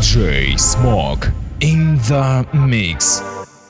DJ Smoke in the mix.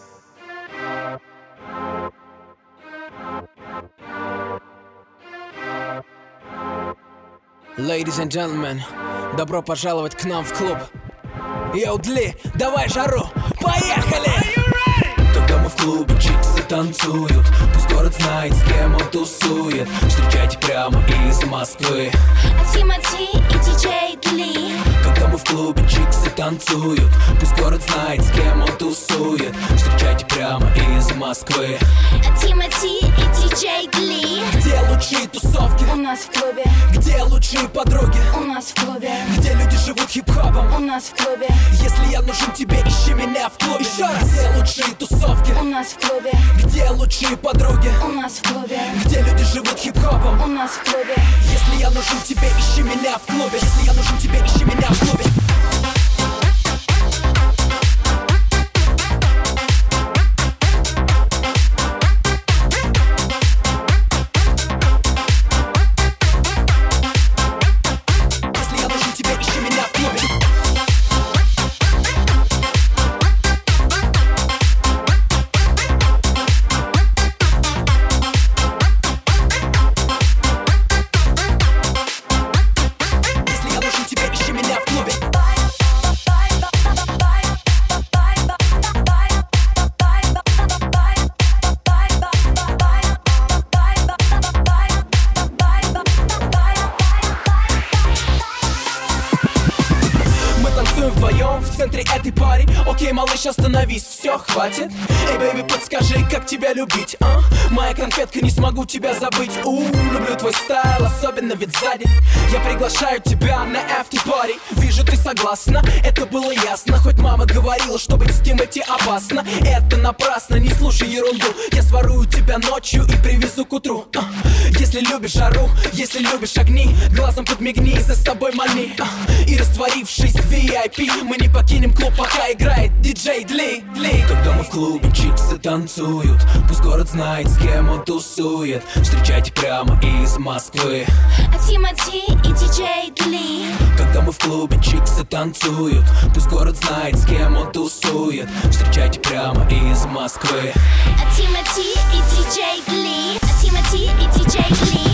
Ladies and gentlemen, добро пожаловать к нам в клуб. Йоу, Дли, давай жару, поехали! Когда мы в клубе, чиксы танцуют, пусть город знает, с кем он тусует. Встречайте прямо из Москвы Тимати и диджей Дли. Когда мы в клубе, чиксы танцуют, пусть город знает, с кем он тусует. Встречайте прямо из Москвы Тимати и диджей Дли. Где лучшие тусовки? У нас в клубе. Где лучшие подруги? У нас в клубе. Где люди живут хип-хопом? У нас в клубе. Если я нужен тебе, ищи меня в клубе. Еще раз. Где лучшие тусовки? У нас в клубе. Где лучшие подруги? У нас в клубе. Где люди живут хип-хопом? У нас в клубе. Если я нужен тебе, ищи меня в клубе. Если я нужен тебе, ищи меня в клубе. Вдвоем в центре этой пари. Окей, малыш, остановись, все, хватит. Эй, бэйби, подскажи, как тебя любить, а? Моя конфетка, не смогу тебя забыть. Люблю твой стайл, особенно ведь сзади. Я приглашаю тебя на after-party. Вижу, ты согласна, это было ясно. Хоть мама говорила, что быть с Тимати опасно. Это напрасно, не слушай ерунду. Я сворую тебя ночью и привезу к утру. Если любишь жару, если любишь огни, глазом подмигни, за собой мани. И растворившись в VIP, мы не покинем клуб, пока играет диджей Дли. Когда мы в клубе, чиксы танцуют, пусть город знает, с кем он тусует. Встречайте прямо из Москвы Тимати и диджей Дли. Когда мы в клубе, чиксы танцуют, пусть город знает, с кем он тусует. Встречайте прямо из Москвы Тимати и диджей Дли. Тимати и диджей Дли.